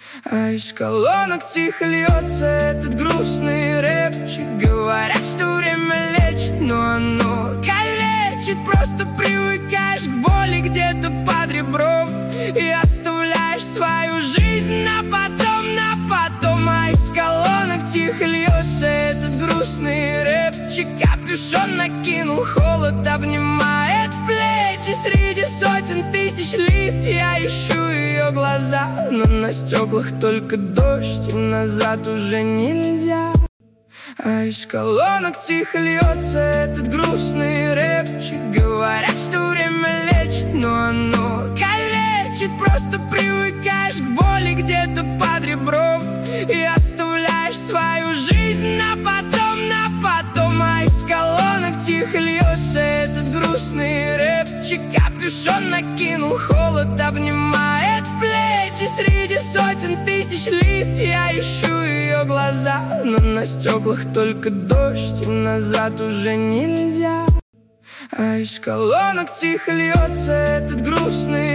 А из колонок тихо льется этот грустный рэпчик. Говорят, что время лечит, но оно калечит. Просто привыкаешь к боли где-то под ребром и оставляешь свою жизнь на потом, на потом. А из колонок тихо льется этот грустный рэпчик. Капюшон накинул, холод обнимает плечи. Среди сотен тысяч лиц я ищу ее глаза, но на стеклах только дождь, и назад уже нельзя. А из колонок тихо льется этот грустный рэпчик. Говорят, что время лечит, но оно калечит. Просто привыкаешь к боли где-то под ребром и оставляешь свою жизнь на потом, на потом. А из колонок тихо льется этот грустный рэпчик. Капюшон накинул, холод обнимает плечи. Среди сотен тысяч лиц я ищу ее глаза, но на стеклах только дождь, и назад уже нельзя. А из колонок тихо льется этот грустный